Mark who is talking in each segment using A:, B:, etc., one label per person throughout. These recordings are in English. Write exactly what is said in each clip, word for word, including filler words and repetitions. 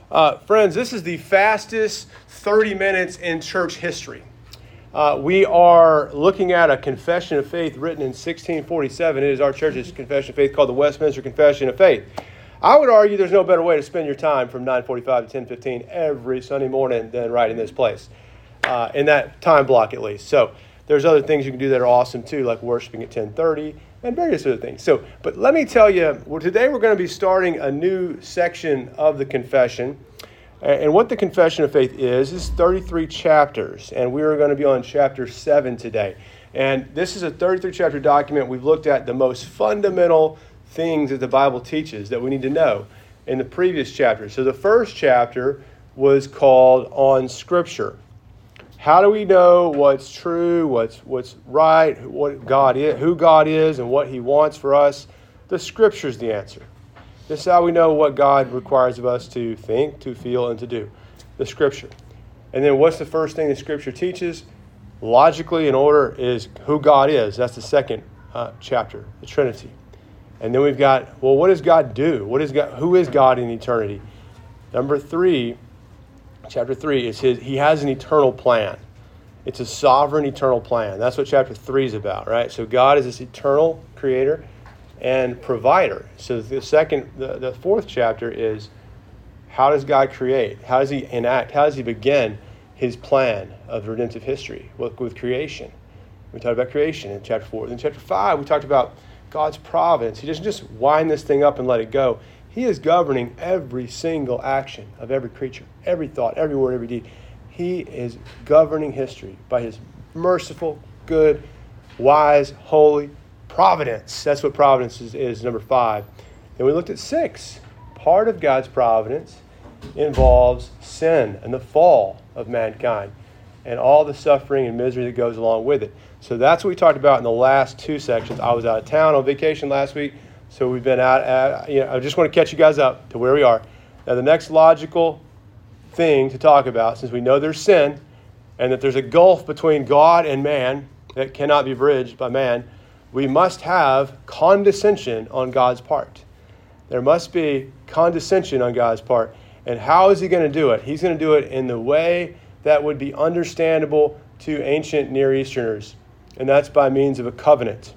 A: Uh, friends, this is the fastest thirty minutes in church history. Uh, we are looking at a confession of faith written in sixteen forty-seven. It is our church's confession of faith called the Westminster Confession of Faith. I would argue there's no better way to spend your time from nine forty-five to ten fifteen every Sunday morning than right in this place, uh, in that time block at least. So there's other things you can do that are awesome too, like worshiping at ten thirty and various other things. So, but let me tell you, well, today we're going to be starting a new section of the confession. And what the Confession of Faith is, is thirty-three chapters. And we are going to be on chapter seven today. And this is a thirty-three chapter document. We've looked at the most fundamental things that the Bible teaches that we need to know in the previous chapter. So the first chapter was called On Scripture. How do we know what's true, what's what's right, what God is, who God is, and what He wants for us? The Scripture's the answer. This is how we know what God requires of us to think, to feel, and to do. The Scripture. And then what's the first thing the Scripture teaches? Logically, in order, is who God is. That's the second uh, chapter, the Trinity. And then we've got, well, what does God do? What is God? Who is God in eternity? Number three, chapter three, is his. He has an eternal plan. It's a sovereign eternal plan. That's what chapter three is about, right? So God is this eternal creator and provider. So the second, the, the fourth chapter is, how does God create? How does He enact? How does He begin His plan of redemptive history with, with creation? We talked about creation in chapter four. Then chapter five, we talked about God's providence. He doesn't just wind this thing up and let it go. He is governing every single action of every creature, every thought, every word, every deed. He is governing history by His merciful, good, wise, holy providence. That's what providence is, is number five. And we looked at six. Part of God's providence involves sin and the fall of mankind and all the suffering and misery that goes along with it. So that's what we talked about in the last two sections. I was out of town on vacation last week, so we've been out. At, you know, I just want to catch you guys up to where we are. Now, the next logical thing to talk about, since we know there's sin and that there's a gulf between God and man that cannot be bridged by man, we must have condescension on God's part. There must be condescension on God's part. And how is He going to do it? He's going to do it in the way that would be understandable to ancient Near Easterners, and that's by means of a covenant.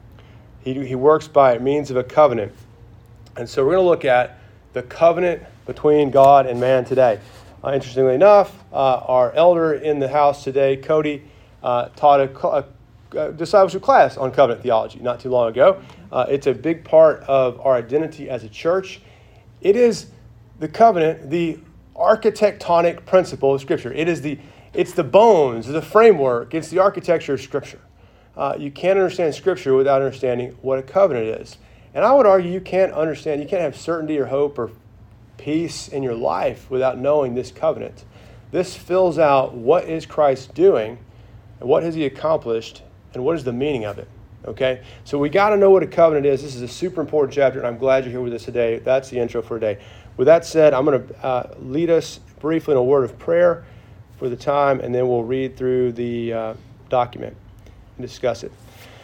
A: He, he works by means of a covenant. And so we're going to look at the covenant between God and man today. Uh, interestingly enough, uh, our elder in the house today, Cody, uh, taught a, a Uh, discipleship class on covenant theology not too long ago. Uh, it's a big part of our identity as a church. It is the covenant, the architectonic principle of Scripture. It is the it's the bones, the framework, it's the architecture of Scripture. Uh, you can't understand Scripture without understanding what a covenant is. And I would argue you can't understand, you can't have certainty or hope or peace in your life without knowing this covenant. This fills out what is Christ doing and what has He accomplished and what is the meaning of it, okay? So we got to know what a covenant is. This is a super important chapter, and I'm glad you're here with us today. That's the intro for today. With that said, I'm going to uh, lead us briefly in a word of prayer for the time, and then we'll read through the uh, document and discuss it.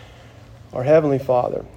A: Our Heavenly Father,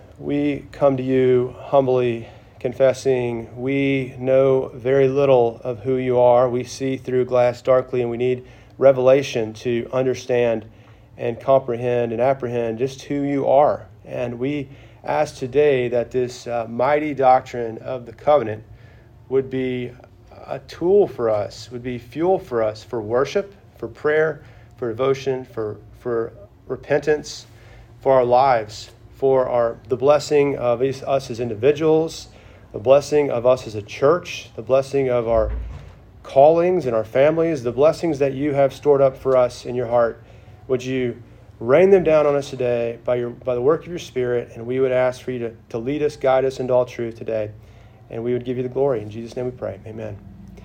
A: we come to You humbly, confessing we know very little of who You are. We see through glass darkly, and we need revelation to understand and comprehend and apprehend just who You are. And we ask today that this uh, mighty doctrine of the covenant would be a tool for us, would be fuel for us for worship, for prayer, for devotion, for for repentance, for our lives, for our the blessing of us as individuals, the blessing of us as a church, the blessing of our callings and our families, the blessings that You have stored up for us in Your heart. Would You rain them down on us today by your by the work of Your Spirit, and we would ask for You to, to lead us, guide us into all truth today, and we would give You the glory. In Jesus' name we pray. Amen.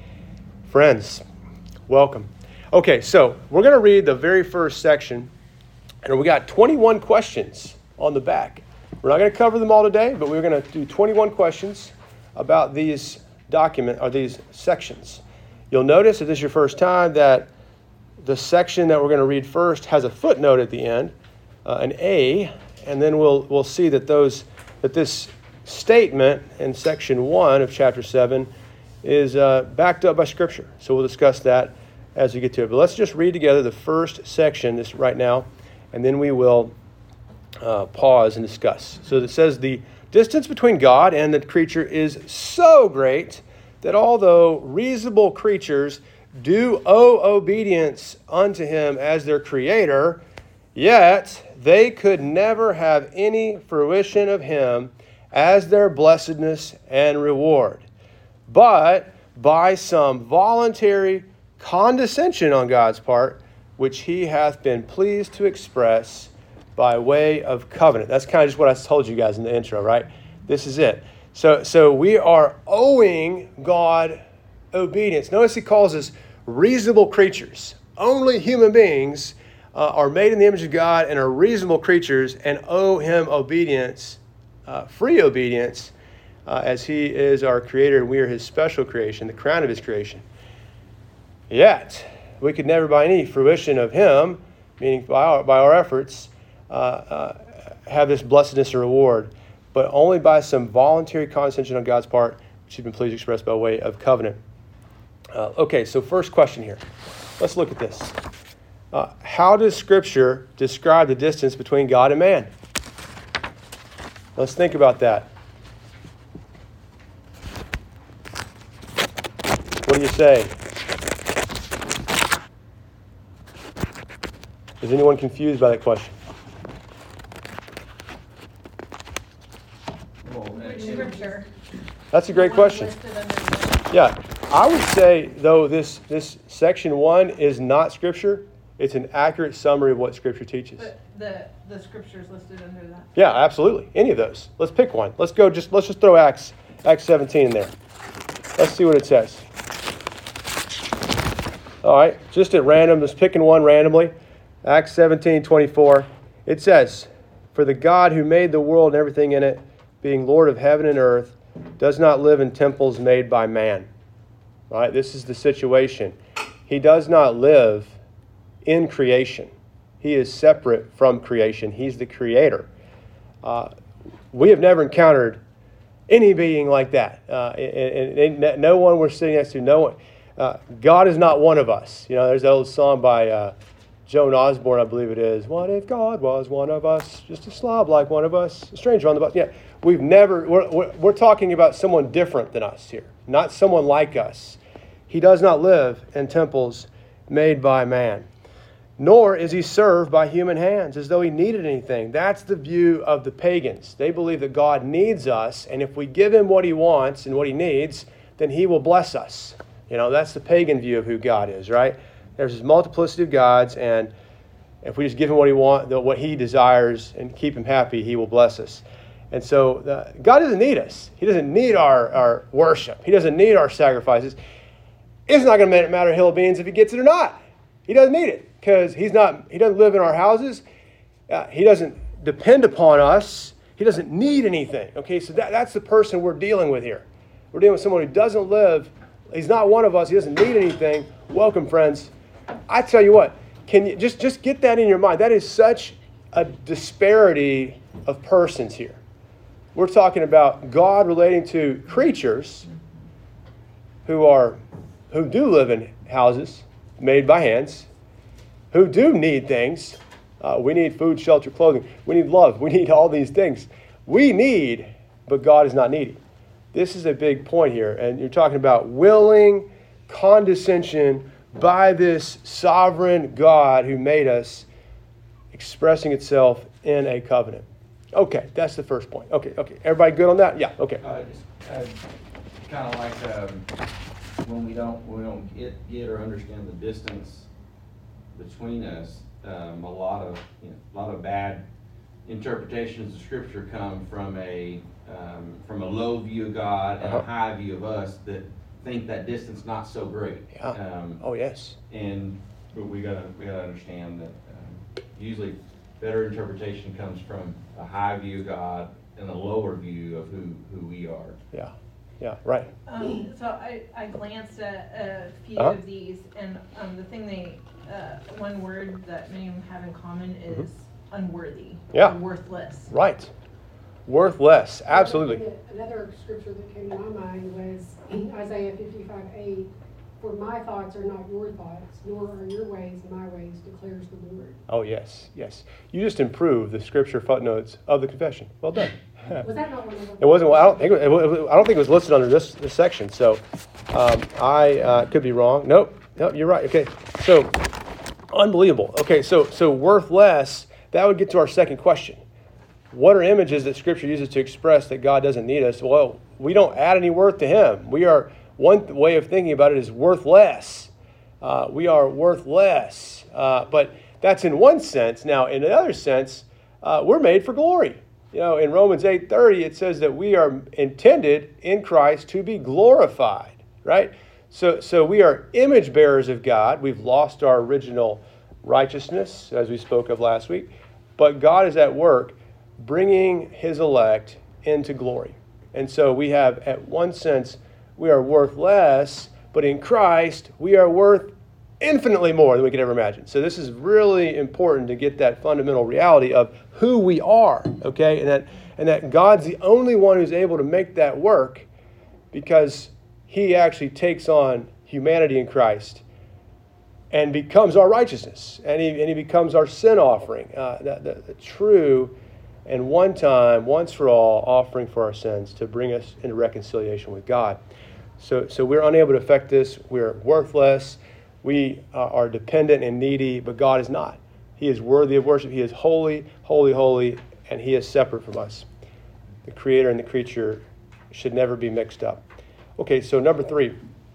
A: Friends, welcome. Okay, so we're going to read the very first section, and we got twenty-one questions on the back. We're not going to cover them all today, but we're going to do twenty-one questions about these document or these sections. You'll notice if this is your first time that the section that we're going to read first has a footnote at the end, uh, an A, and then we'll we'll see that those that this statement in section one of chapter seven is uh, backed up by Scripture. So we'll discuss that as we get to it. But let's just read together the first section this right now, and then we will uh, pause and discuss. So it says, the distance between God and the creature is so great that although reasonable creatures do owe obedience unto him as their creator, yet they could never have any fruition of him as their blessedness and reward, but by some voluntary condescension on God's part, which he hath been pleased to express by way of covenant. That's kind of just what I told you guys in the intro, right? This is it. So, so we are owing God obedience. Notice he calls us reasonable creatures. Only human beings uh, are made in the image of God and are reasonable creatures and owe him obedience, uh, free obedience, uh, as he is our creator and we are his special creation, the crown of his creation. Yet, we could never by any fruition of him, meaning by our, by our efforts, uh, uh, have this blessedness or reward, but only by some voluntary condescension on God's part, which has been pleased to express by way of covenant. Uh, okay, so first question here. Let's look at this. Uh, how does Scripture describe the distance between God and man? Let's think about that. What do you say? Is anyone confused by that question?
B: Scripture.
A: That's a great question. Yeah, I would say, though, this, this section one is not Scripture. It's an accurate summary of what Scripture teaches.
B: But the, the Scripture's listed under that.
A: Yeah, absolutely. Any of those. Let's pick one. Let's go. Just let's just throw Acts Acts seventeen in there. Let's see what it says. All right, just at random, just picking one randomly. Acts seventeen twenty-four. It says, "For the God who made the world and everything in it, being Lord of heaven and earth, does not live in temples made by man." All right, this is the situation. He does not live in creation. He is separate from creation. He's the creator. Uh, we have never encountered any being like that. Uh, and, and, and no one we're sitting next to, no one. Uh, God is not one of us. You know, there's that old song by uh, Joan Osborne, I believe it is. What if God was one of us? Just a slob like one of us, a stranger on the bus. Yeah, we've never, we're, we're, we're talking about someone different than us here, not someone like us. He does not live in temples made by man, nor is he served by human hands as though he needed anything. That's the view of the pagans. They believe that God needs us, and if we give him what he wants and what he needs, then he will bless us. You know, that's the pagan view of who God is, right? There's this multiplicity of gods, and if we just give him what he wants, what he desires, and keep him happy, he will bless us. And so uh, God doesn't need us. He doesn't need our, our worship. He doesn't need our sacrifices. It's not going to matter hill of beans if he gets it or not. He doesn't need it because he's not. He doesn't live in our houses. Uh, he doesn't depend upon us. He doesn't need anything. Okay, so that, that's the person we're dealing with here. We're dealing with someone who doesn't live. He's not one of us. He doesn't need anything. Welcome, friends. I tell you what, can you just, just get that in your mind? That is such a disparity of persons here. We're talking about God relating to creatures who are who do live in houses made by hands, who do need things. Uh, we need food, shelter, clothing. We need love. We need all these things. We need, but God is not needy. This is a big point here. And you're talking about willing condescension by this sovereign God who made us, expressing itself in a covenant. Okay, that's the first point. Okay, okay. Everybody good on that? Yeah, okay.
C: Uh, just, uh, kind of like um, when we don't we don't get, get or understand the distance between us, um, a lot of you know, a lot of bad interpretations of Scripture come from a um, from a low view of God and uh-huh. a high view of us that think that distance not so great.
A: Yeah. Um, oh yes.
C: And but we gotta we gotta understand that um, usually better interpretation comes from a high view of God and a lower view of who, who we are.
A: Yeah. Yeah, right.
B: Um, so I, I glanced at a few
A: uh-huh.
B: of these, and um, the thing they, uh, one word that many of them have in common is mm-hmm. unworthy.
A: Yeah.
B: Or worthless.
A: Right. Worthless, absolutely.
D: Another scripture that came to my mind was Isaiah fifty-five eight. For my thoughts are not your thoughts, nor are your ways my ways, declares the Lord.
A: Oh, yes, yes. You just improved the scripture footnotes of the confession. Well done.
D: Was that not one of them?
A: It wasn't. Well, I don't think. It was, I don't think it was listed under this this section. So, um, I uh, could be wrong. Nope. Nope. You're right. Okay. So, unbelievable. Okay. So, so worthless. That would get to our second question. What are images that Scripture uses to express that God doesn't need us? Well, we don't add any worth to Him. We are. One way of thinking about it is worthless. Uh, we are worthless. Uh, but that's in one sense. Now, in another sense, uh, we're made for glory. You know, in Romans eight thirty, it says that we are intended in Christ to be glorified, right? So, so we are image bearers of God. We've lost our original righteousness, as we spoke of last week. But God is at work bringing His elect into glory. And so we have, at one sense, we are worth less, but in Christ, we are worth infinitely more than we could ever imagine. So this is really important to get that fundamental reality of who we are, okay? And that, and that God's the only one who's able to make that work because He actually takes on humanity in Christ and becomes our righteousness. And He, and he becomes our sin offering, uh, the, the, the true and one time, once for all, offering for our sins to bring us into reconciliation with God. So, so we're unable to affect this. We're worthless. We uh, are dependent and needy, but God is not. He is worthy of worship. He is holy, holy, holy, and He is separate from us. The Creator and the creature should never be mixed up. Okay, so number three.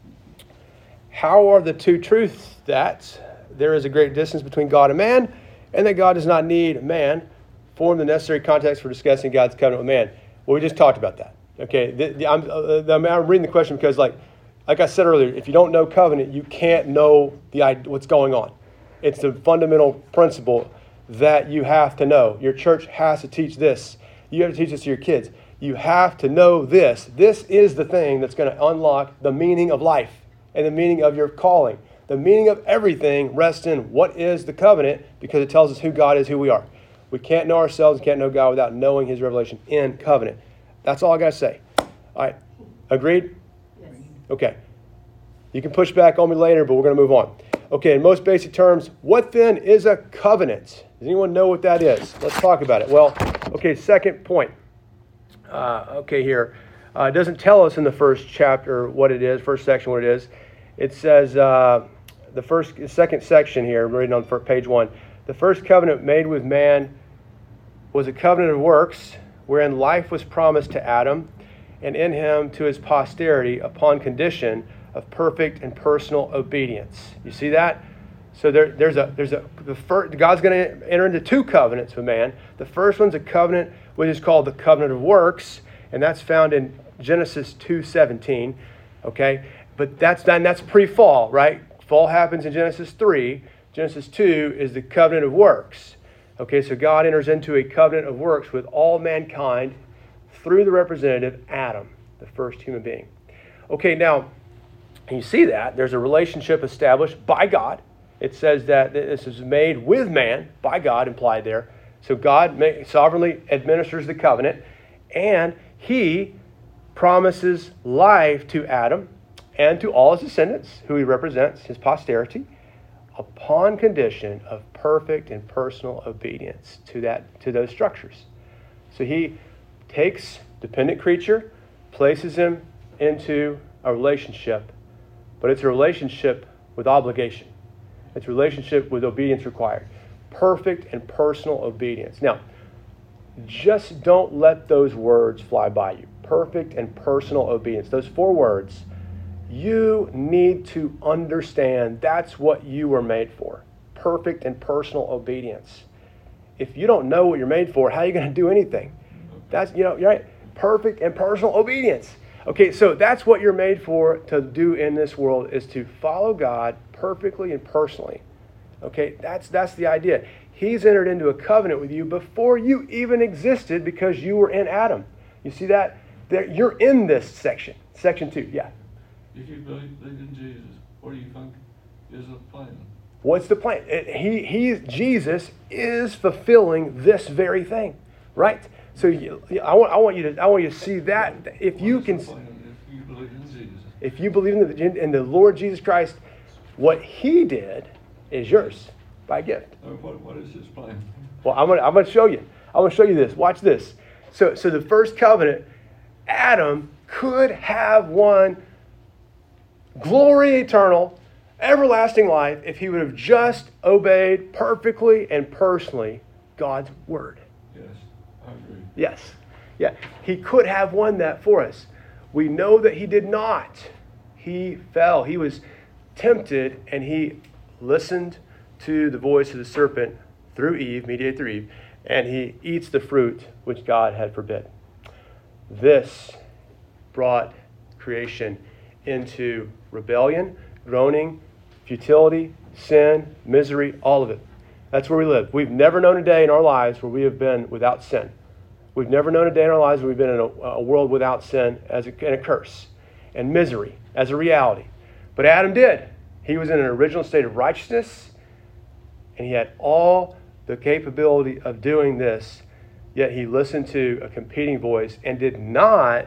A: How are the two truths that there is a great distance between God and man, and that God does not need man, form the necessary context for discussing God's covenant with man? Well, we just talked about that. Okay, the, the, I'm, uh, the, I'm reading the question because, like, like I said earlier, if you don't know covenant, you can't know the what's going on. It's the fundamental principle that you have to know. Your church has to teach this. You have to teach this to your kids. You have to know this. This is the thing that's going to unlock the meaning of life and the meaning of your calling. The meaning of everything rests in what is the covenant, because it tells us who God is, who we are. We can't know ourselves, can't know God without knowing His revelation in covenant. That's all I got to say. All right. Agreed?
B: Yes.
A: Okay. You can push back on me later, but we're going to move on. Okay, in most basic terms, what then is a covenant? Does anyone know what that is? Let's talk about it. Well, okay, second point. Uh, okay, here. Uh, it doesn't tell us in the first chapter what it is, first section what it is. It says, uh, the first, second section here, I'm reading on page one. The first covenant made with man was a covenant of works, wherein life was promised to Adam, and in him to his posterity, upon condition of perfect and personal obedience. You see that? So there, there's a there's a the first, God's going to enter into two covenants with man. The first one's a covenant which is called the covenant of works, and that's found in Genesis two seventeen. Okay, but that's done. That's pre-fall, right? Fall happens in Genesis three. Genesis two is the covenant of works. Okay, so God enters into a covenant of works with all mankind through the representative Adam, the first human being. Okay, now, you see that. There's a relationship established by God. It says that this is made with man, by God implied there. So God sovereignly administers the covenant, and He promises life to Adam and to all his descendants, who He represents, his posterity, upon condition of perfect and personal obedience to that to those structures. So He takes dependent creature, places him into a relationship, but it's a relationship with obligation. It's a relationship with obedience required. Perfect and personal obedience. Now, just don't let those words fly by you. Perfect and personal obedience. Those four words, you need to understand that's what you were made for. Perfect and personal obedience. If you don't know what you're made for, how are you going to do anything? That's, you know, you're right. Perfect and personal obedience. Okay, so that's what you're made for to do in this world, is to follow God perfectly and personally. Okay, that's that's the idea. He's entered into a covenant with you before you even existed because you were in Adam. You see that? There, you're in this section. Section two, yeah.
E: If you believe in Jesus, what do you think is the plan?
A: What's the plan? It, he, he, Jesus is fulfilling this very thing, right? So you, I want I want you to I want you to see that if you
E: What
A: can,
E: is the plan if you believe in Jesus?
A: if you believe in the, in the Lord Jesus Christ, what He did is yours by gift.
E: Or what, what is his plan?
A: Well, I'm gonna I'm gonna show you. I'm gonna show you this. Watch this. So so the first covenant, Adam could have won glory eternal, everlasting life if he would have just obeyed perfectly and personally God's word.
E: Yes, I agree.
A: Yes. Yeah. He could have won that for us. We know that he did not. He fell. He was tempted and he listened to the voice of the serpent through Eve, mediated through Eve, and he eats the fruit which God had forbid. This brought creation into rebellion, groaning, futility, sin, misery, all of it. That's where we live. We've never known a day in our lives where we have been without sin. We've never known a day in our lives where we've been in a, a world without sin as a, and a curse and misery as a reality. But Adam did. He was in an original state of righteousness, and he had all the capability of doing this, yet he listened to a competing voice and did not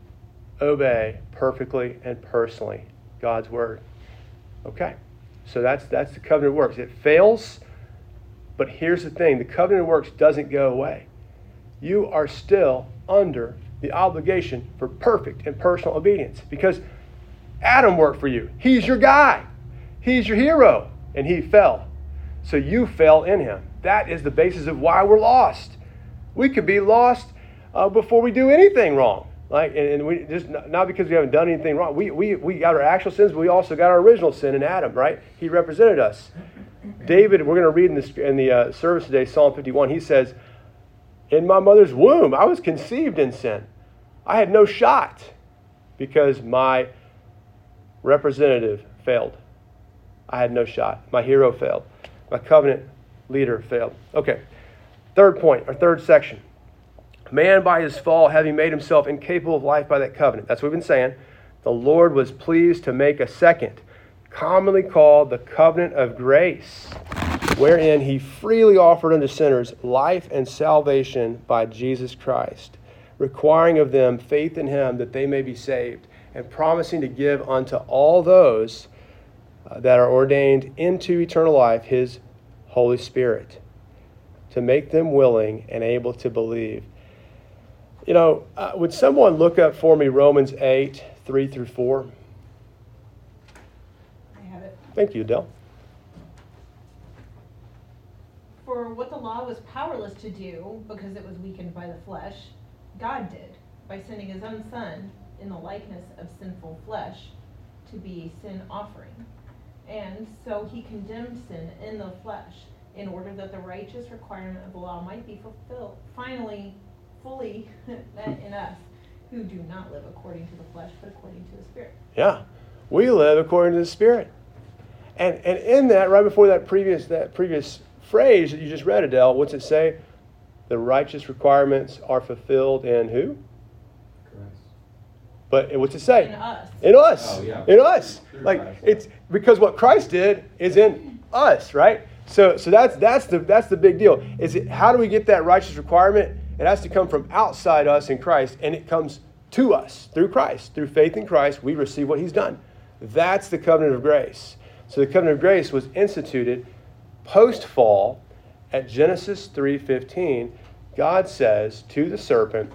A: obey perfectly and personally God's word. Okay, so that's that's the covenant works. It fails, but here's the thing. The covenant works doesn't go away. You are still under the obligation for perfect and personal obedience because Adam worked for you. He's your guy. He's your hero, and he fell. So you fell in him. That is the basis of why we're lost. We could be lost uh, before we do anything wrong. Like, and, and we just not because we haven't done anything wrong. We we we got our actual sins, but we also got our original sin in Adam, right? He represented us. David, we're going to read in the in the uh, service today, Psalm fifty-one. He says, "In my mother's womb, I was conceived in sin. I had no shot because my representative failed. I had no shot. My hero failed. My covenant leader failed." Okay. Third point, or third section. Man, by his fall, having made himself incapable of life by that covenant. That's what we've been saying. The Lord was pleased to make a second, commonly called the covenant of grace, wherein he freely offered unto sinners life and salvation by Jesus Christ, requiring of them faith in him that they may be saved, and promising to give unto all those uh, that are ordained into eternal life his Holy Spirit, to make them willing and able to believe. You know, uh, would someone look up for me Romans eight, three through four?
B: I have it.
A: Thank you, Adele.
B: For what the law was powerless to do, because it was weakened by the flesh, God did, by sending his own Son in the likeness of sinful flesh to be a sin offering. And so he condemned sin in the flesh, in order that the righteous requirement of the law might be fulfilled, finally, fully met in us, who do not live according to the flesh, but according to the Spirit.
A: Yeah, we live according to the Spirit. And and in that, right before that previous that previous phrase that you just read, Adele, what's it say? The righteous requirements are fulfilled in who?
C: Christ.
A: But what's it say?
B: In us.
A: In us.
C: Oh, yeah.
A: In us.
C: Through
A: Like
C: Christ.
A: it's because what Christ did is in us, right? So so that's that's the that's the big deal. Is it how do we get that righteous requirement? It has to come from outside us in Christ, and it comes to us through Christ. Through faith in Christ, we receive what he's done. That's the covenant of grace. So the covenant of grace was instituted post-fall at Genesis three fifteen. God says to the serpent,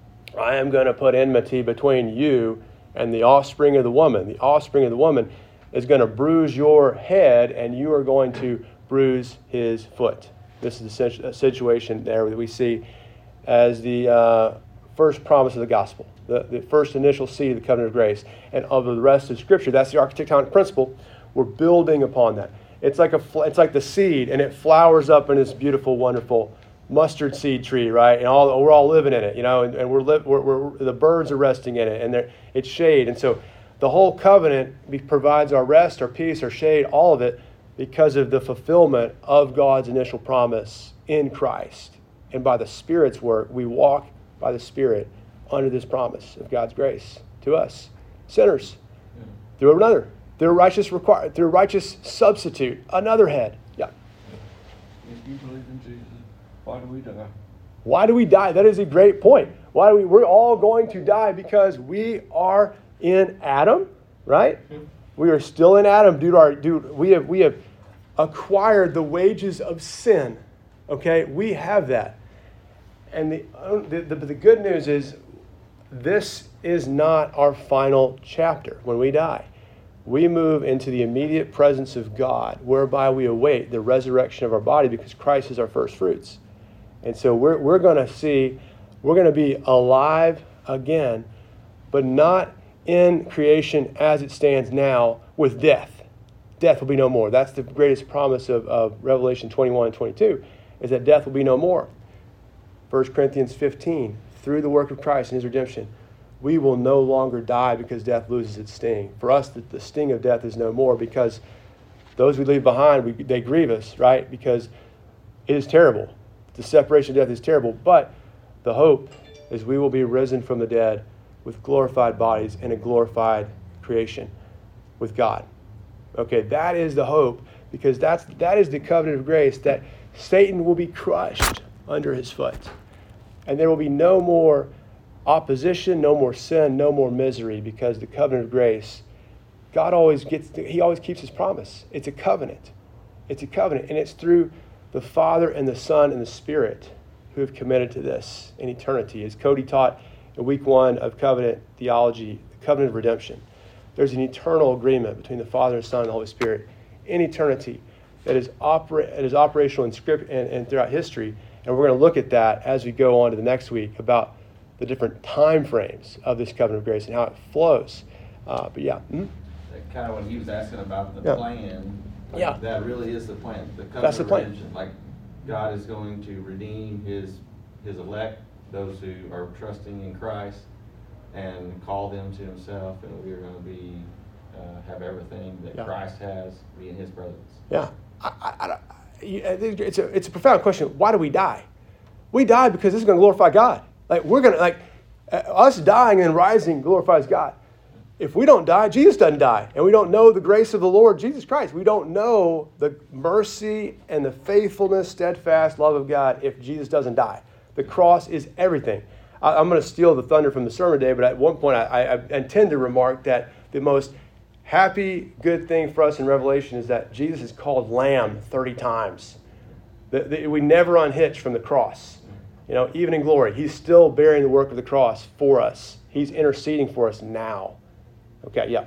A: I am going to put enmity between you and the offspring of the woman. The offspring of the woman is going to bruise your head, and you are going to bruise his foot. This is the situation there that we see as the uh, first promise of the gospel, the, the first initial seed of the covenant of grace. And of the rest of Scripture, that's the architectonic principle. We're building upon that. It's like a it's like the seed, and it flowers up in this beautiful, wonderful mustard seed tree, right? And all we're all living in it, you know, and, and we're, li- we're, we're the birds are resting in it, and they're, it's shade. And so the whole covenant provides our rest, our peace, our shade, all of it because of the fulfillment of God's initial promise in Christ. And by the Spirit's work, we walk by the Spirit under this promise of God's grace to us, sinners,
E: Yeah.
A: through another, through a righteous require, through a righteous substitute, another head. Yeah.
E: If you believe in Jesus, why do we die?
A: Why do we die? That is a great point. Why do we? We're all going to die because we are in Adam, right? We are still in Adam due to our due. We have we have acquired the wages of sin. Okay, we have that, and the the, the, the good news is this is not our final chapter. When we die, we move into the immediate presence of God, whereby we await the resurrection of our body because Christ is our first fruits. And so we're we're going to see, we're going to be alive again, but not in creation as it stands now with death. Death will be no more. That's the greatest promise of, of Revelation twenty-one and twenty-two, is that death will be no more. First Corinthians fifteen, through the work of Christ and his redemption, we will no longer die because death loses its sting. For us, the, the sting of death is no more because those we leave behind, we, they grieve us, right? Because it is terrible. The separation of death is terrible, but the hope is we will be risen from the dead with glorified bodies and a glorified creation with God. Okay, that is the hope, because that's that is the covenant of grace, that Satan will be crushed under his foot. And there will be no more opposition, no more sin, no more misery, because the covenant of grace, God always gets, he always keeps his promise. It's a covenant. It's a covenant, and it's through the Father and the Son and the Spirit who have committed to this in eternity. As Cody taught in week one of covenant theology, the covenant of redemption, there's an eternal agreement between the Father and Son and the Holy Spirit in eternity that is, opera- that is operational in script and, and throughout history. And we're going to look at that as we go on to the next week about the different time frames of this covenant of grace and how it flows. Uh, but yeah. Mm-hmm.
C: Kind of what he was asking about the
A: Yeah.
C: plan. Like,
A: Yeah.
C: that really is the plan. The covenant
A: That's the
C: of
A: plan.
C: redemption. Like, God is going to redeem his his elect, those who are trusting in Christ, and call them to himself, and we are going to be uh, have everything that
A: Yeah.
C: Christ has, be in his presence.
A: Yeah. I, I, I, it's a it's a profound question. Why do we die? We die because this is going to glorify God. Like, we're going to, like, uh, us dying and rising glorifies God. If we don't die, Jesus doesn't die. And we don't know the grace of the Lord Jesus Christ. We don't know the mercy and the faithfulness, steadfast love of God if Jesus doesn't die. The cross is everything. I, I'm going to steal the thunder from the sermon today, but at one point I, I, I intend to remark that the most happy, good thing for us in Revelation is that Jesus is called Lamb thirty times. The, the, we never unhitch from the cross. You know, even in glory, he's still bearing the work of the cross for us. He's interceding for us now. Okay, yeah.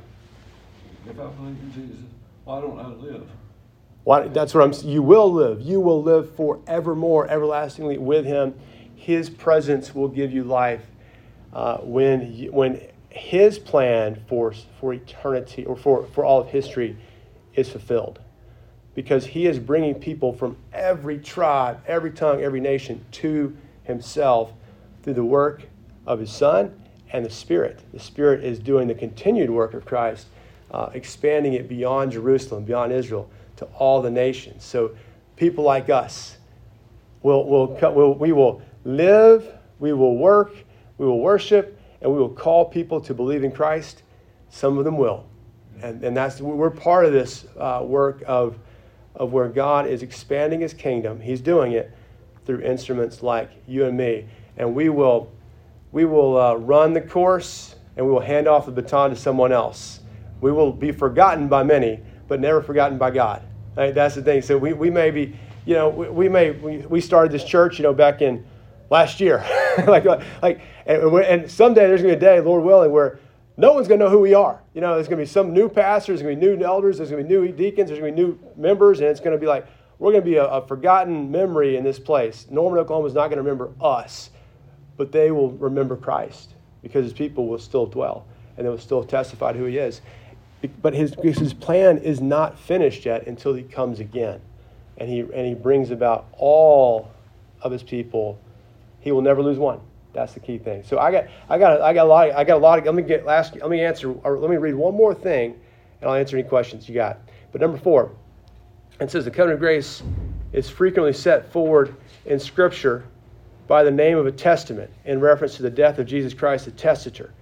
E: If I believe in Jesus, why don't I live?
A: Why, that's what I'm. You will live. You will live forevermore, everlastingly with him. His presence will give you life uh, when you, when his plan for for eternity or for, for all of history is fulfilled, because he is bringing people from every tribe, every tongue, every nation to himself through the work of his Son and the Spirit. The Spirit is doing the continued work of Christ, uh, expanding it beyond Jerusalem, beyond Israel, to all the nations. So people like us will will, will we will live, we will work, we will worship, and we will call people to believe in Christ. Some of them will, and and that's we're part of this uh, work of of where God is expanding his kingdom. He's doing it through instruments like you and me, and we will. We will uh, run the course, and we will hand off the baton to someone else. We will be forgotten by many, but never forgotten by God. Right? That's the thing. So we, we may be, you know, we, we may we, we started this church, you know, back in last year, like like, and, and someday there's gonna be a day, Lord willing, where no one's gonna know who we are. You know, there's gonna be some new pastors, there's gonna be new elders, there's gonna be new deacons, there's gonna be new members, and it's gonna be like we're gonna be a, a forgotten memory in this place. Norman, Oklahoma is not gonna remember us. But they will remember Christ, because his people will still dwell and they will still testify to who he is. But his, his plan is not finished yet until he comes again. And he and he brings about all of his people. He will never lose one. That's the key thing. So I got I got I got a lot of, I got a lot of let me get last let me answer or let me read one more thing and I'll answer any questions you got. But number four, it says the covenant of grace is frequently set forward in Scripture by the name of a testament in reference to the death of Jesus Christ, the testator,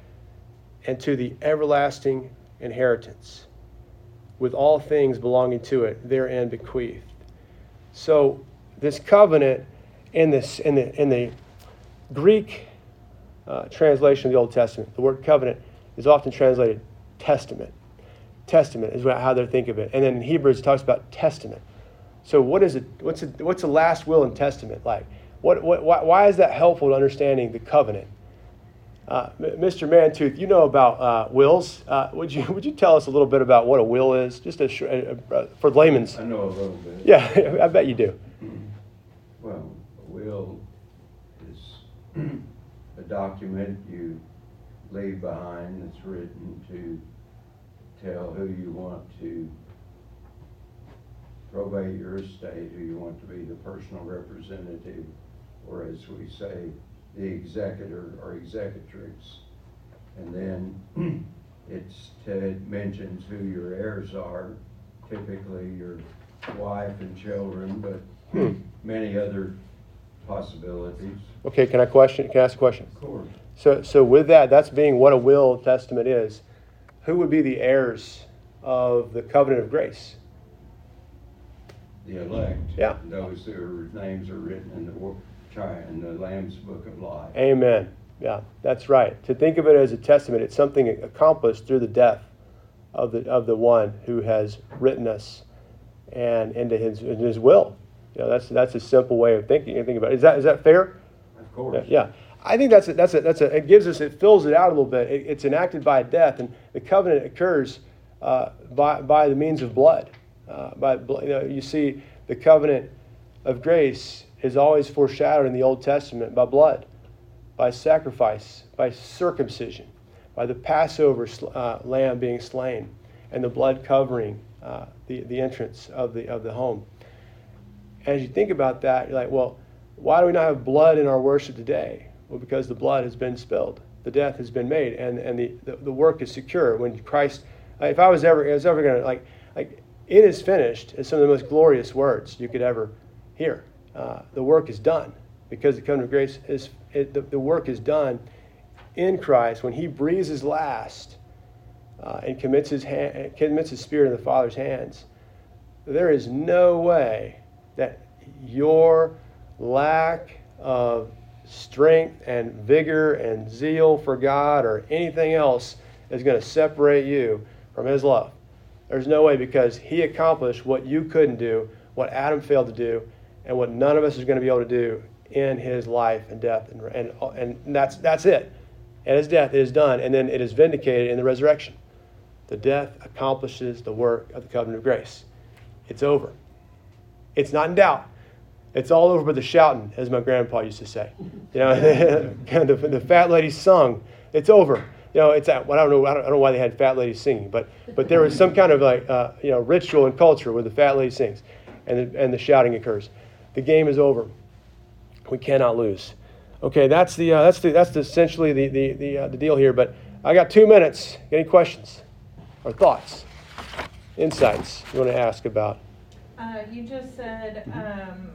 A: and to the everlasting inheritance, with all things belonging to it, therein bequeathed. So this covenant in this in the in the Greek uh, translation of the Old Testament, the word covenant is often translated testament. Testament is how they think of it. And then in Hebrews it talks about testament. So what is it? What's it, what's the last will and testament like? What what why, why is that helpful to understanding the covenant? Uh, Mister Mantooth, you know about uh, wills. Uh, would you would you tell us a little bit about what a will is, just a, a, a, for layman's?
F: I know a little bit.
A: Yeah, I bet you do.
F: Well, a will is a document you leave behind that's written to tell who you want to probate your estate, who you want to be the personal representative, or as we say, the executor or executrix. And then it's, it mentions who your heirs are, typically your wife and children, but
A: Hmm.
F: many other possibilities.
A: Okay, can I question? Can I ask a question?
F: Of course.
A: So, so with that, that's being what a will testament is. Who would be the heirs of the covenant of grace?
F: The elect.
A: Yeah.
F: Those whose names are written in the wo- chi- in the Lamb's Book of Life.
A: Amen. Yeah, that's right. To think of it as a testament, it's something accomplished through the death of the of the one who has written us and into his in his will. You know, that's that's a simple way of thinking. Thinking about it. Is that is that fair?
F: Of course.
A: Yeah, I think that's a, that's a, that's a, it gives us, it fills it out a little bit. It, it's enacted by death, and the covenant occurs uh, by by the means of blood. Uh, by you know, you see, the covenant of grace is always foreshadowed in the Old Testament by blood, by sacrifice, by circumcision, by the Passover uh, lamb being slain, and the blood covering uh, the the entrance of the of the home. As you think about that, you're like, well, why do we not have blood in our worship today? Well, because the blood has been spilled. The death has been made, and, and the, the, the work is secure. When Christ, if I was ever, I was ever going to, like, like, it is finished is some of the most glorious words you could ever hear. Uh, the work is done because the covenant of grace is, it, the, the work is done in Christ when he breathes his last uh, and commits his, hand, commits his spirit in the Father's hands. There is no way that your lack of strength and vigor and zeal for God or anything else is going to separate you from his love. There's no way, because he accomplished what you couldn't do, what Adam failed to do, and what none of us is going to be able to do in his life and death. And, and, and that's, that's it. At his death, it is done, and then it is vindicated in the resurrection. The death accomplishes the work of the covenant of grace. It's over. It's not in doubt. It's all over but the shouting, as my grandpa used to say. You know, the, the fat lady sung. It's over. You know, it's that. Well, I don't know. I don't, I don't know why they had fat ladies singing, but but there was some kind of like uh, you know ritual and culture where the fat lady sings, and the, and the shouting occurs. The game is over. We cannot lose. Okay, that's the uh, that's the that's the, essentially the the the, uh, the deal here. But I got two minutes. Any questions or thoughts, insights you want to ask about?
B: Uh, you just said um,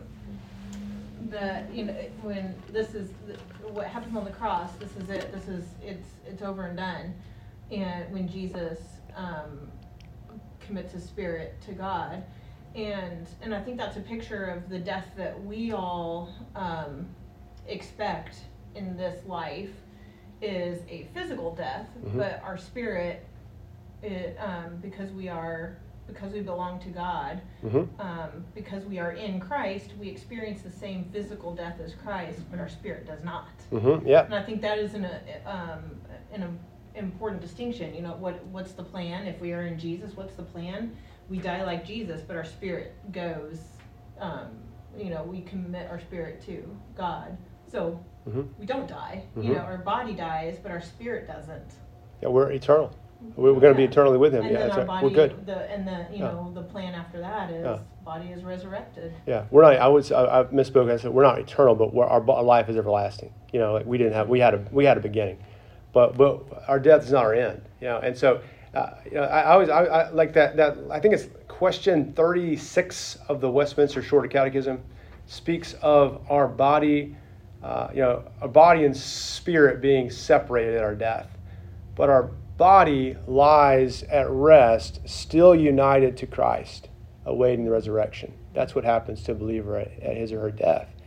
B: that, you know, when this is what happens on the cross, this is it. This is it's it's over and done. And when Jesus um, commits his spirit to God, and and I think that's a picture of the death that we all um, expect in this life is a physical death, mm-hmm. but our spirit, it um, because we are. Because we belong to God, mm-hmm. um, because we are in Christ, we experience the same physical death as Christ, but our spirit does not.
A: Mm-hmm. Yeah.
B: And I think that is an, um, an important distinction. You know, what what's the plan? If we are in Jesus, what's the plan? We die like Jesus, but our spirit goes, um, you know, we commit our spirit to God. So mm-hmm. we don't die. Mm-hmm. You know, our body dies, but our spirit doesn't.
A: Yeah, we're eternal. We're going to
B: yeah.
A: be eternally with him.
B: And
A: yeah,
B: then
A: that's
B: our
A: right.
B: body,
A: We're good.
B: The, and the you
A: yeah.
B: know the plan after that is
A: yeah.
B: body is resurrected.
A: Yeah, we're not. I was. I, I misspoke. I said we're not eternal, but we're, our, our life is everlasting. You know, like we didn't have. We had a. We had a beginning, but but our death is not our end. You know, and so uh, you know, I, I always I, I like that. That I think it's question thirty-six of the Westminster Shorter Catechism speaks of our body. Uh, you know, our body and spirit being separated at our death, but our body lies at rest, still united to Christ, awaiting the resurrection. That's what happens to a believer at, at his or her death.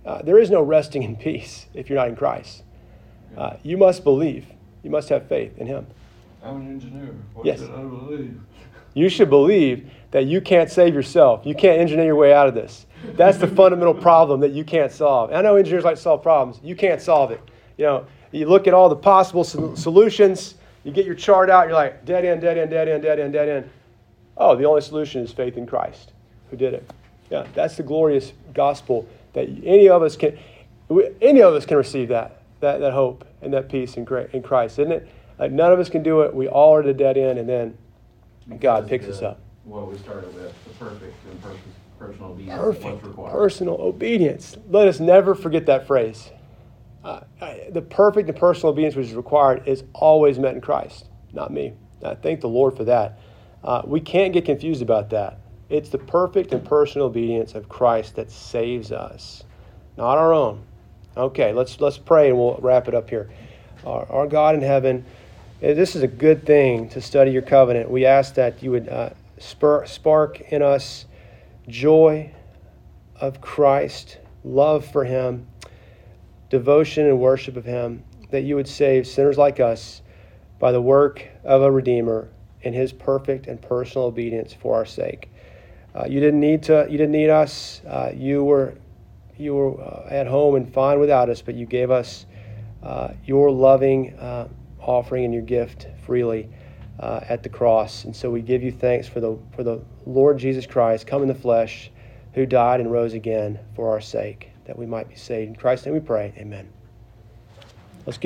A: Uh, there is no resting in peace if you're not in Christ. Uh, you must believe. You must have faith in him.
E: I'm an engineer. What
A: Yes.
E: should I believe?
A: You should believe that you can't save yourself. You can't engineer your way out of this. That's the fundamental problem that you can't solve. And I know engineers like to solve problems. You can't solve it. You know, you look at all the possible sol- solutions. You get your chart out. You're like, dead end, dead end, dead end, dead end, dead end. Oh, the only solution is faith in Christ, who did it. Yeah, that's the glorious gospel that any of us can, any of us can receive that, that, that hope and that peace in Christ, isn't it? Like none of us can do it. We all are at a dead end, and then God picks
C: the,
A: us up.
C: What we started with, the perfect and pers- personal obedience,
A: Perfect
C: what's required.
A: personal obedience. Let us never forget that phrase. Uh, I, the perfect and personal obedience which is required is always met in Christ, not me. I thank the Lord for that. Uh, we can't get confused about that. It's the perfect and personal obedience of Christ that saves us, not our own. Okay, let's let's pray and we'll wrap it up here. Our, our God in heaven, this is a good thing to study your covenant. We ask that you would uh, spur, spark in us joy of Christ, love for him, devotion and worship of him, that you would save sinners like us by the work of a Redeemer in his perfect and personal obedience for our sake. Uh, you didn't need to. You didn't need us. Uh, you were, you were uh, at home and fine without us. But you gave us uh, your loving uh, offering and your gift freely uh, at the cross. And so we give you thanks for the for the Lord Jesus Christ, come in the flesh, who died and rose again for our sake, that we might be saved. In Christ's name we pray. Amen.